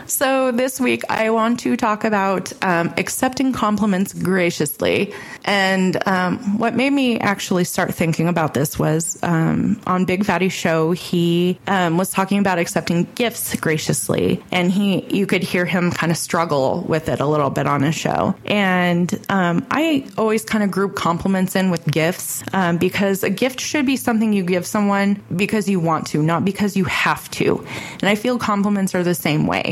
So this week I want to talk about accepting compliments graciously. And what made me actually start thinking about this was on Big Fatty Show, he was talking about accepting gifts graciously. And you could hear him kind of struggle with it a little bit on his show. And I always kind of group compliments in with gifts because a gift should be something you give someone because you want to, not because you have to. And I feel compliments are the same way.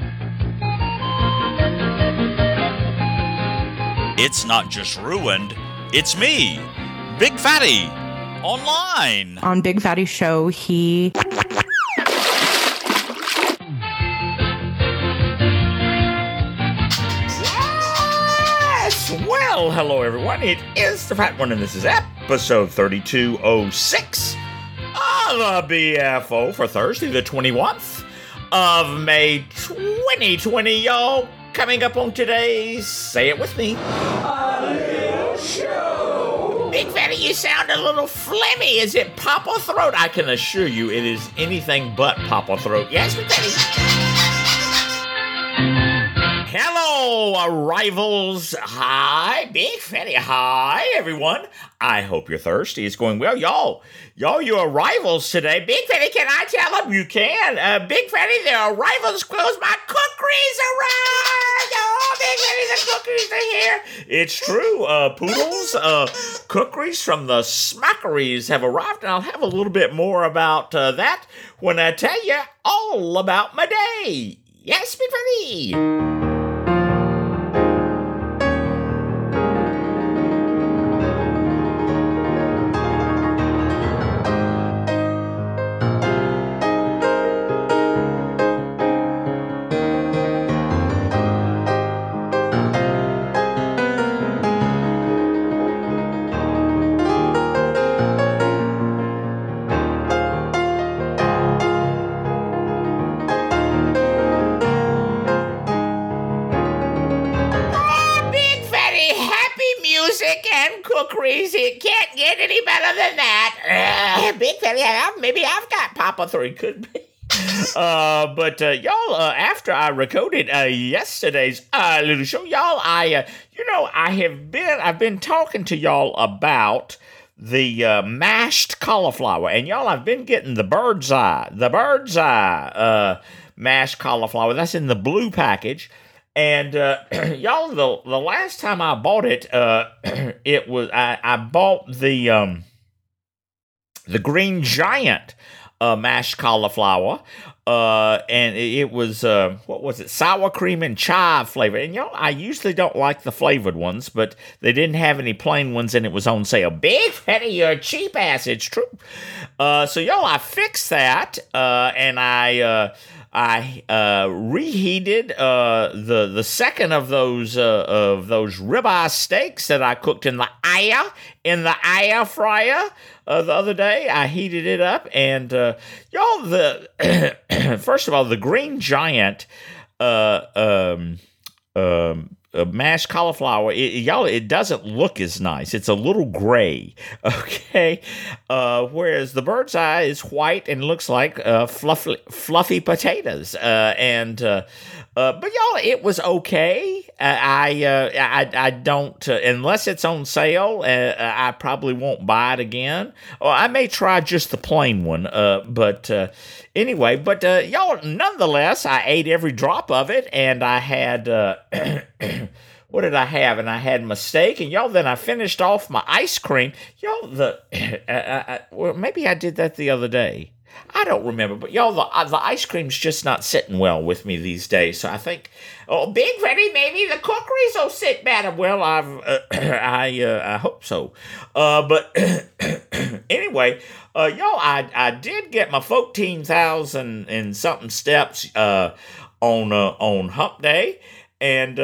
It's not just ruined, it's me, Big Fatty, online. On Big Fatty Show, he... Yes! Well, hello everyone, it is the Fat One, and this is episode 3206 of the BFO for Thursday, the 21st of May 2020, y'all. Coming up on today's, say it with me, A Little Show. Big Fatty, you sound a little phlegmy. Is it Papa Throat? I can assure you it is anything but Papa Throat. Yes, Big Fatty. Hello, arrivals. Hi, Big Fatty. Hi, everyone. I hope your Thursday is going well. Y'all, your arrivals today. Big Fatty, can I tell them? You can. Big Fatty, their arrivals close. My cookeries arrived. Oh, Big Fatty, the cookeries are here. It's true. Poodles, cookeries from the Smackeries have arrived, and I'll have a little bit more about that when I tell you all about my day. Yes, Big Fatty. Cookeries, it can't get any better than that. Big Fatty, maybe I've got Papa 3, could be. But y'all, after I recorded yesterday's little show, y'all, I've been talking to y'all about the mashed cauliflower, and y'all, I've been getting the bird's eye mashed cauliflower. That's in the blue package. And y'all, the last time I bought it, it was I bought the Green Giant mashed cauliflower, and it was what was it? Sour cream and chive flavor. And y'all, I usually don't like the flavored ones, but they didn't have any plain ones, and it was on sale. Big Fatty, you're a cheap ass. It's true. So y'all, I fixed that, and I reheated the second of those ribeye steaks that I cooked in the air fryer the other day. I heated it up, and y'all, first of all, the Green Giant mashed cauliflower, it doesn't look as nice. It's a little gray, okay? Whereas the bird's eye is white and looks like fluffy potatoes. But y'all, it was okay. I don't, unless it's on sale, I probably won't buy it again. Or I may try just the plain one. Anyway, y'all, nonetheless, I ate every drop of it, and I had, what did I have? And I had my steak, and y'all, then I finished off my ice cream. Y'all, well, maybe I did that the other day. I don't remember, but y'all, the ice cream's just not sitting well with me these days. So I think, Big Fatty, maybe the cookeries will sit better. Well, I hope so. But anyway, y'all, I did get my 14,000 and something steps on Hump Day, and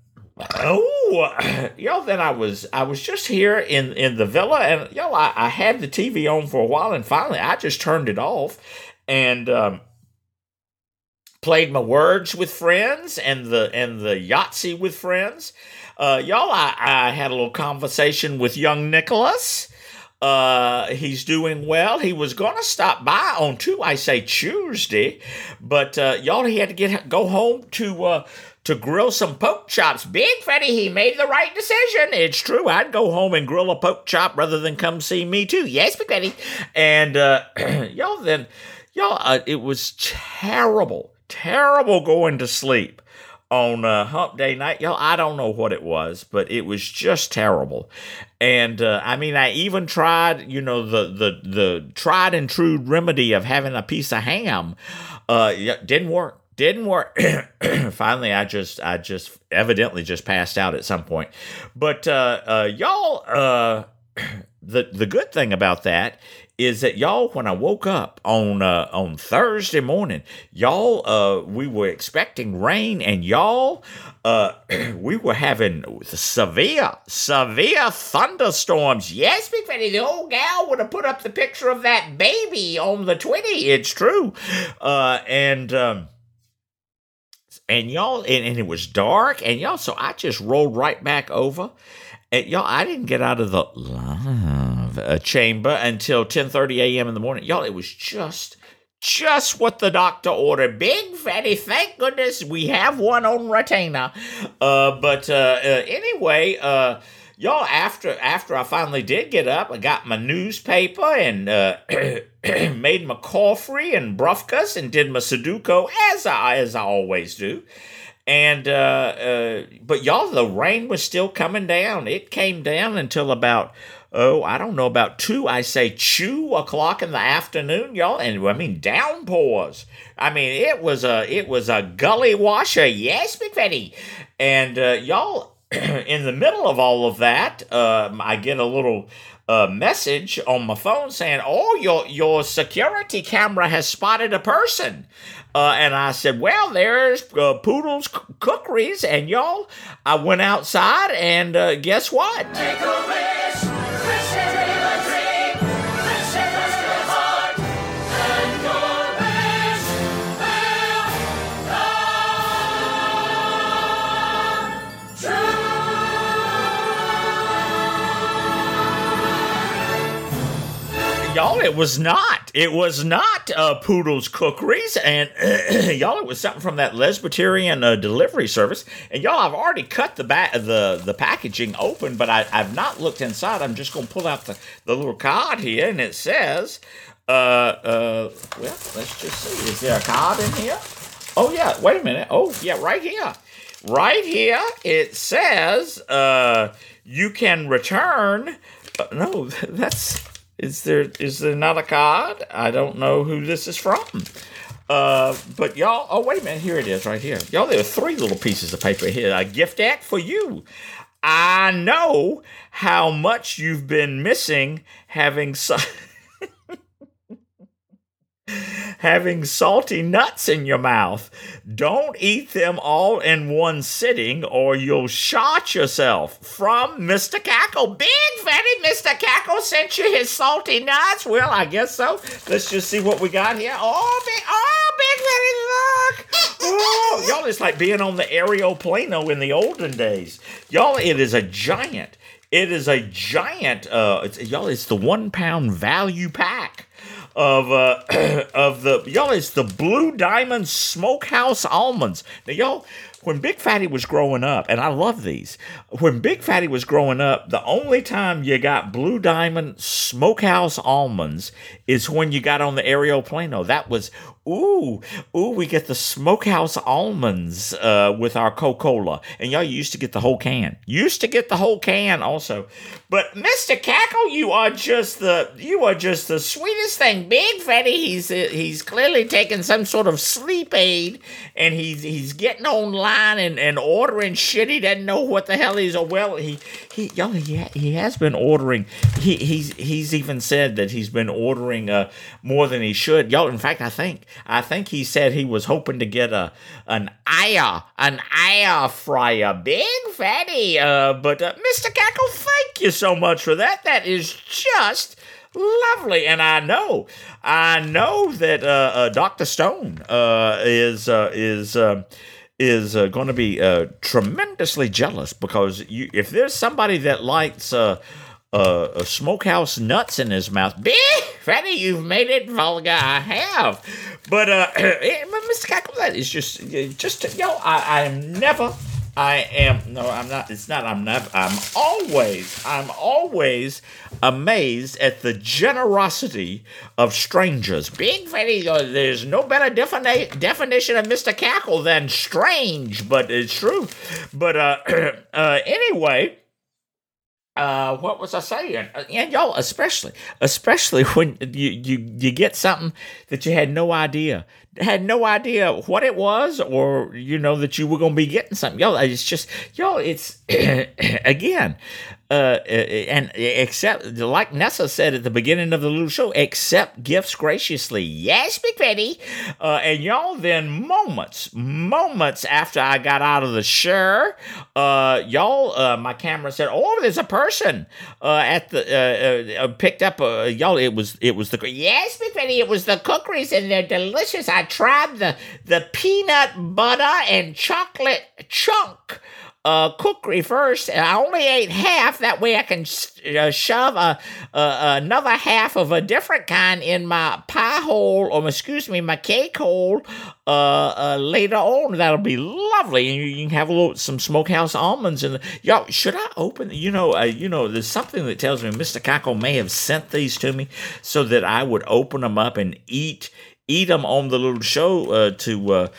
y'all, then I was just here in the villa, and y'all, I had the TV on for a while, and finally I just turned it off and played my words with friends and the Yahtzee with friends. Y'all, I had a little conversation with young Nicholas. He's doing well. He was going to stop by on Tuesday, but y'all, he had to go home to grill some pork chops. Big Fatty, he made the right decision. It's true. I'd go home and grill a pork chop rather than come see me too. Yes, Big Fatty. And it was terrible going to sleep on hump day night. Y'all, I don't know what it was, but it was just terrible. And I even tried, the tried and true remedy of having a piece of ham. Didn't work. Finally, I just evidently just passed out at some point. But y'all, the good thing about that is that y'all, when I woke up on Thursday morning, y'all, we were expecting rain, and y'all, we were having severe thunderstorms. Yes, Big Fatty, the old gal would have put up the picture of that baby on the 20. It's true, and y'all, and it was dark, and y'all, so I just rolled right back over. And y'all, I didn't get out of the live chamber until 10:30 a.m. in the morning. Y'all, it was just what the doctor ordered. Big Fatty, thank goodness we have one on retainer. Anyway, y'all, after I finally did get up, I got my newspaper and made my coffee and brufkas and did my Sudoku as I always do. And but y'all, the rain was still coming down. It came down until about about 2 o'clock in the afternoon, y'all. And downpours. It was a gully washer. Yes, Big Fatty. And y'all, in the middle of all of that, I get a little message on my phone saying, "Oh, your security camera has spotted a person." And I said, "Well, there's Poodle's Cookeries." And y'all, I went outside, and guess what? Take a wish, wish and dream a dream, wish and trust your heart, and your wish will come true. Y'all, it was not Poodle's Cookeries, and y'all, it was something from that Lesbiterian delivery service. And y'all, I've already cut the packaging open, but I've not looked inside. I'm just going to pull out the little card here, and it says, well, let's just see. Is there a card in here? Oh, yeah, wait a minute. Oh, yeah, right here. Right here, it says, you can return. No, that's... Is there not a card? I don't know who this is from. But y'all, oh, wait a minute. Here it is right here. Y'all, there are 3 little pieces of paper here. A gift act for you. I know how much you've been missing having salty nuts in your mouth. Don't eat them all in one sitting or you'll shot yourself. From Mr. Cackle. Big Fatty, Mr. Cackle sent you his salty nuts. Well, I guess so. Let's just see what we got here. Big Fatty, look. Oh, y'all, it's like being on the aeroplano in the olden days. Y'all, it is a giant. It's the 1 pound value pack of the, y'all, it's the Blue Diamond Smokehouse almonds. Now, y'all, when Big Fatty was growing up, and I love these, when Big Fatty was growing up, the only time you got Blue Diamond Smokehouse almonds is when you got on the aeroplano. That was, we get the Smokehouse almonds with our Coca-Cola. And y'all used to get the whole can. Also. But Mr. Cackle, you are just the sweetest thing. Big Fatty, he's clearly taking some sort of sleep aid, and he's getting online and ordering shit. He doesn't know what the hell he's. Well, he has been ordering. He's even said that he's been ordering more than he should. Y'all, in fact, I think he said he was hoping to get an air fryer. Big Fatty, but Mr. Cackle, thank you so much for that. That is just lovely, and I know that Dr. Stone is going to be tremendously jealous, because if there's somebody that likes smokehouse nuts in his mouth. Fatty, you've made it vulgar. I have. But Mr. Cackle, that is just I'm always amazed at the generosity of strangers. Big Fatty, there's no better definition of Mr. Cackle than strange, but it's true. But anyway. What was I saying? And y'all, especially when you get something that you had no idea what it was, or that you were gonna be getting something. Y'all, it's again. And accept, like Nessa said at the beginning of the little show, accept gifts graciously. Yes, Big Betty. And y'all, then moments after I got out of the show, my camera said, "Oh, there's a person at the picked up." Y'all, it was the yes, Big Betty. It was the cookies, and they're delicious. I tried the peanut butter and chocolate chunk cookery first, and I only ate half. That way I can shove another half of a different kind in my pie hole, or my cake hole later on. That'll be lovely, and you can have some smokehouse almonds. And y'all, should I open? There's something that tells me Mr. Cackle may have sent these to me so that I would open them up and eat them on the little show to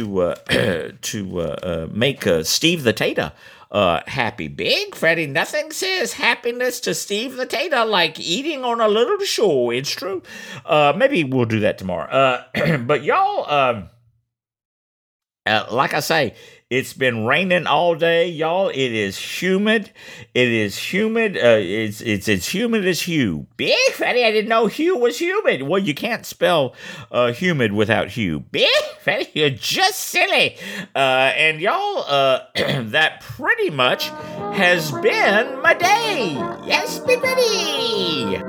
make Steve the Tater happy. Big Fatty, nothing says happiness to Steve the Tater like eating on a little show. It's true. Maybe we'll do that tomorrow. But y'all, like I say, it's been raining all day, y'all. It is humid. It's humid as Hugh. Big Fatty, I didn't know Hugh was humid. Well, you can't spell humid without Hugh. Big Fatty, you're just silly. And y'all, that pretty much has been my day. Yes, Big Fatty.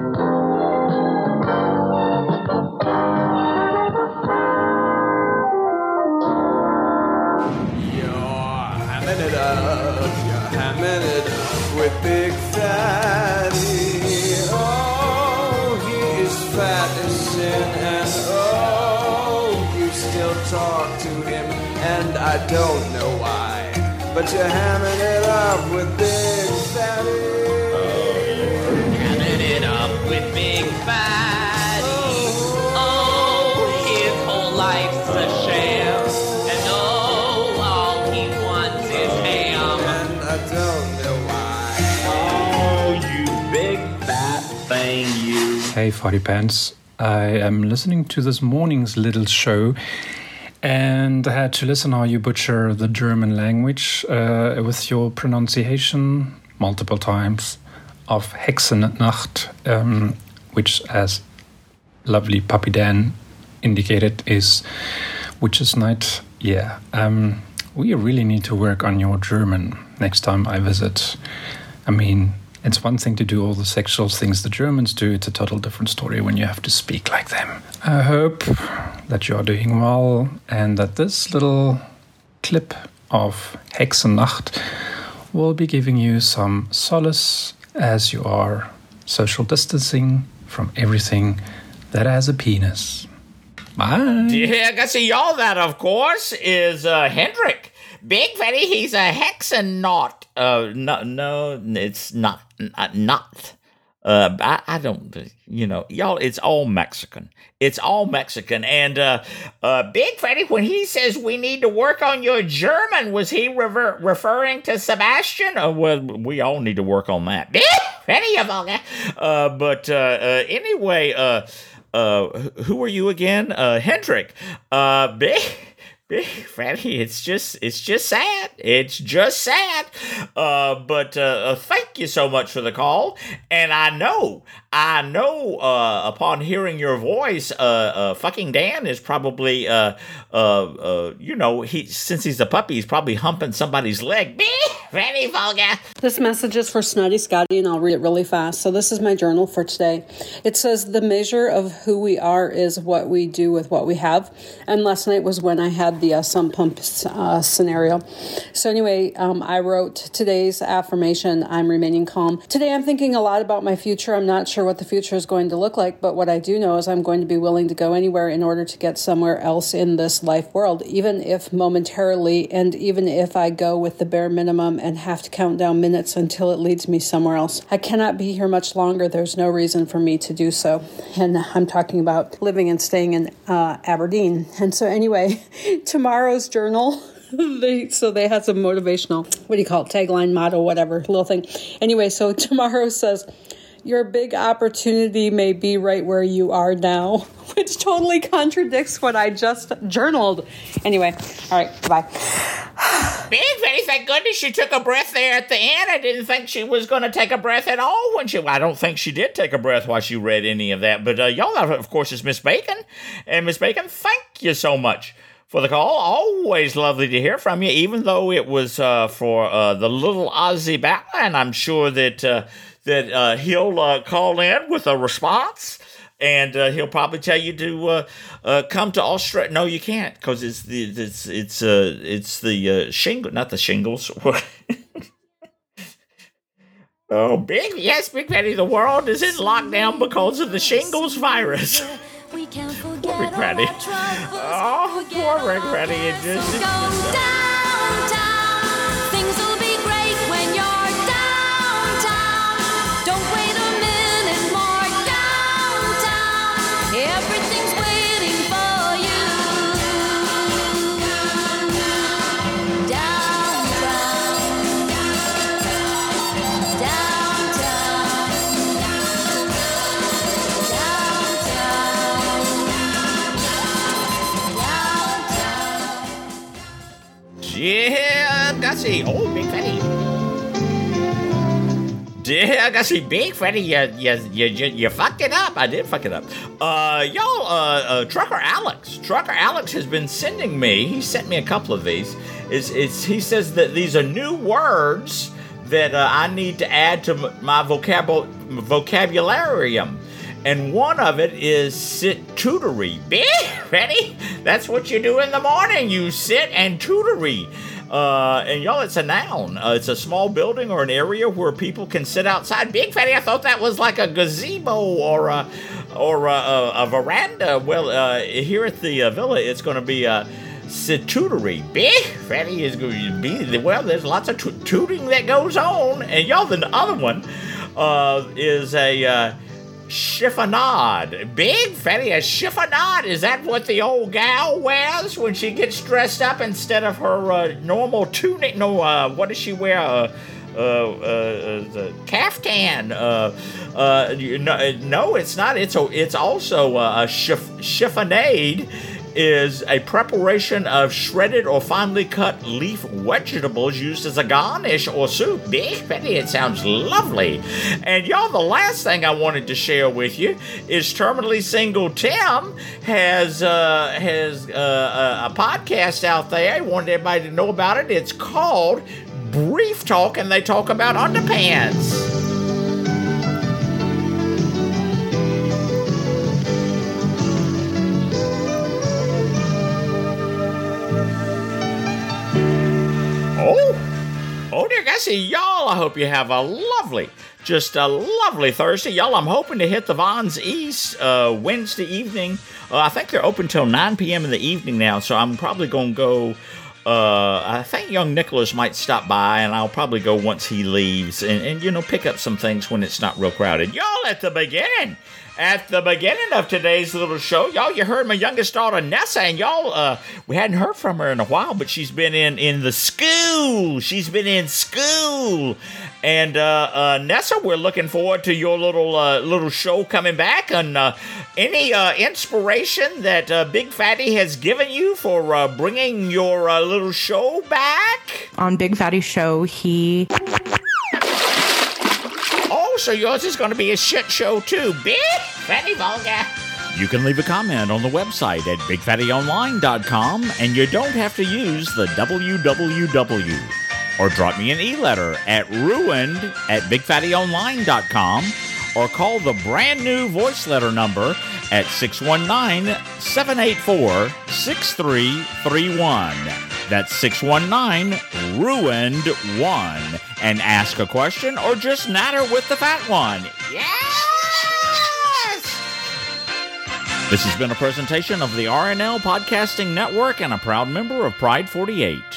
Hamming it up with Big Fatty. Oh, he is fat as sin, and oh, you still talk to him, and I don't know why, but you're hamming it up with Big Fatty. Oh, you're hamming it up with Big Fatty. Oh, his whole life's a sham, and oh, all he wants is ham. And I don't know why. Oh, you big fat thing, you. Hey, Farty Pants. I am listening to this morning's little show, and I had to listen how you butcher the German language with your pronunciation multiple times of Hexennacht, which, as lovely Puppy Dan indicated, is Witch's Night. Yeah, we really need to work on your German next time I visit. I mean, it's one thing to do all the sexual things the Germans do. It's a total different story when you have to speak like them. I hope that you are doing well and that this little clip of Hexennacht will be giving you some solace as you are social distancing from everything that has a penis. Bye. Yeah, I got to see y'all. That, of course, is Hendrik. Big Fatty, he's a hexanaut. No, it's not. I don't, y'all, it's all Mexican. It's all Mexican. And Big Fatty, when he says we need to work on your German, was he referring to Sebastian? Well, we all need to work on that. Big Fatty, you vulgar. But anyway, who are you again? Hendrik. Big Fatty, it's just sad. It's just sad. But thank you so much for the call. And I know, upon hearing your voice, fucking Dan is probably, since he's a puppy, he's probably humping somebody's leg. Big Very vulgar. This message is for Snotty Scotty, and I'll read it really fast. So this is my journal for today. It says, the measure of who we are is what we do with what we have. And last night was when I had the sump pump scenario. So anyway, I wrote today's affirmation, I'm remaining calm. Today I'm thinking a lot about my future. I'm not sure what the future is going to look like, but what I do know is I'm going to be willing to go anywhere in order to get somewhere else in this life world, even if momentarily, and even if I go with the bare minimum and have to count down minutes until it leads me somewhere else. I cannot be here much longer. There's no reason for me to do so. And I'm talking about living and staying in Aberdeen. And so anyway, tomorrow's journal, they had some motivational, what do you call it, tagline, motto, whatever, little thing. Anyway, so tomorrow says, your big opportunity may be right where you are now, which totally contradicts what I just journaled. Anyway, all right, bye. Big Fatty, thank goodness she took a breath there at the end. I didn't think she was going to take a breath at all when I don't think she did take a breath while she read any of that. But y'all, of course, is Miss Bacon. And Miss Bacon, thank you so much for the call. Always lovely to hear from you, even though it was for the little Ozzy Battler. And I'm sure that he'll call in with a response. And he'll probably tell you to come to Australia. No, you can't, because it's the shingle, not the shingles. Oh, Big Fatty, the world is in lockdown because of the shingles virus. Poor Big Fatty. Oh, poor Big Fatty. It just. Things will be great when you're downtown. Don't wait a minute more. Downtown, everything's waiting for you. Downtown, Yeah, Gussie. Oh, Big Fatty. Yeah, Gussie, Big Fatty, you fucked it up. I did fuck it up. Y'all, Trucker Alex has been sending me, he sent me a couple of these. He says that these are new words that I need to add to my vocabularium. And one of it is sit-tutory. Big Fatty, that's what you do in the morning. You sit and tutory. And y'all, it's a noun. It's a small building or an area where people can sit outside. Big Fatty, I thought that was like a gazebo or a veranda. Well, here at the villa, it's going to be a sit-tutory. Big Fatty is going to be, well, there's lots of tooting that goes on. And y'all, the other one is a chiffonade. Big Fatty, a chiffonade. Is that what the old gal wears when she gets dressed up instead of her normal tunic? No, what does she wear? The caftan. No, it's not. It's also a chiffonade. Is a preparation of shredded or finely cut leaf vegetables used as a garnish or soup. Big Fatty, it sounds lovely. And y'all, the last thing I wanted to share with you is Terminally Single Tim has a podcast out there. I wanted everybody to know about it. It's called Brief Talk, and they talk about underpants. Oh, dear Gussie, y'all, I hope you have a lovely Thursday. Y'all, I'm hoping to hit the Vons East Wednesday evening. I think they're open till 9 p.m. in the evening now, so I'm probably going to go. I think young Nicholas might stop by, and I'll probably go once he leaves and pick up some things when it's not real crowded. Y'all, at the beginning of today's little show, y'all, you heard my youngest daughter, Nessa, and y'all, we hadn't heard from her in a while, but she's been in the school. She's been in school. And, Nessa, we're looking forward to your little show coming back. And, any inspiration that Big Fatty has given you for bringing your little show back? On Big Fatty Show, he... Oh, so yours is going to be a shit show, too. Big Fatty Vulgar. You can leave a comment on the website at bigfattyonline.com, and you don't have to use the www. or drop me an e-letter at ruined@bigfattyonline.com, or call the brand new voice letter number at 619-784-6331. That's 619-RUINED-1, and ask a question or just natter with the fat one. Yes! This has been a presentation of the RNL Podcasting Network and a proud member of Pride 48.